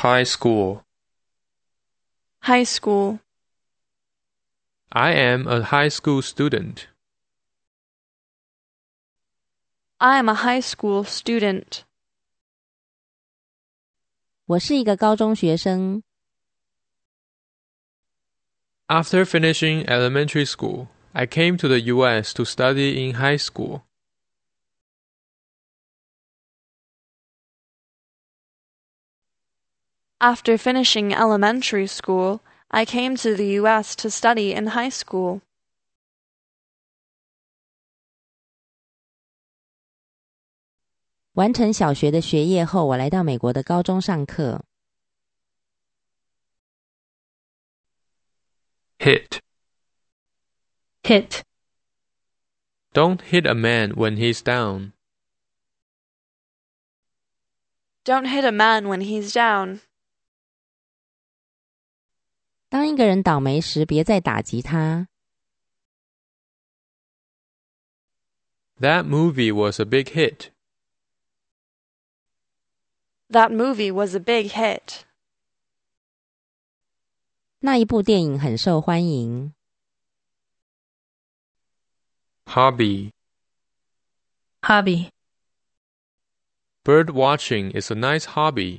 High school. High school. I am a high school student. I am a high school student. 我是一个高中学生。 After finishing elementary school, I came to the U.S. to study in high school. After finishing elementary school, I came to the U.S. to study in high school. 完成小学的学业后，我来到美国的高中上课。 Hit. Hit. Don't hit a man when he's down. Don't hit a man when he's down. 当一个人倒霉时，别再打击他。 That movie was a big hit. That movie was a big hit. 那一部电影很受欢迎。 Hobby. Hobby. Bird watching is a nice hobby.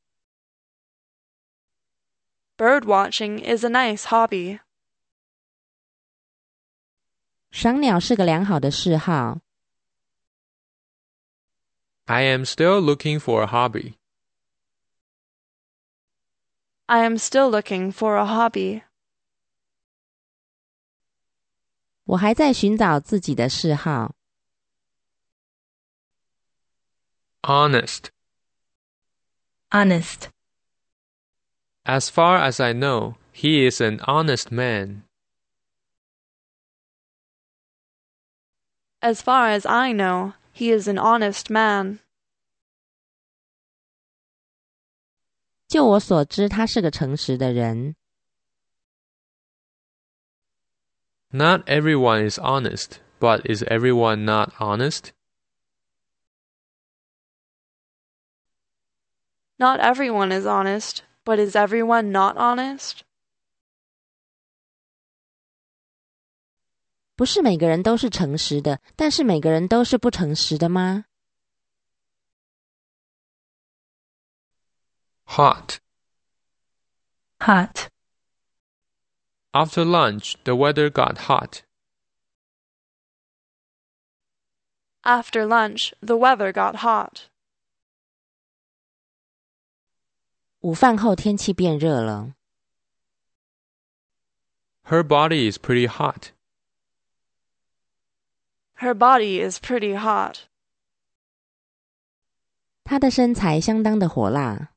Bird watching is a nice hobby. 赏鸟是个良好的嗜好。 I am still looking for a hobby. I am still looking for a hobby. 我还在寻找自己的嗜好。 Honest. Honest. As far as I know, he is an honest man. As far as I know, he is an honest man. 就我所知，他是个诚实的人。 Not everyone is honest, but is everyone not honest? Not everyone is honest, but is everyone not honest? 不是每个人都是诚实的，但是每个人都是不诚实的吗？ Hot. Hot. After lunch, the weather got hot. After lunch, the weather got hot. 午饭后天气变热了。 Her body is pretty hot. Her body is pretty hot. 她的身材相当的火辣。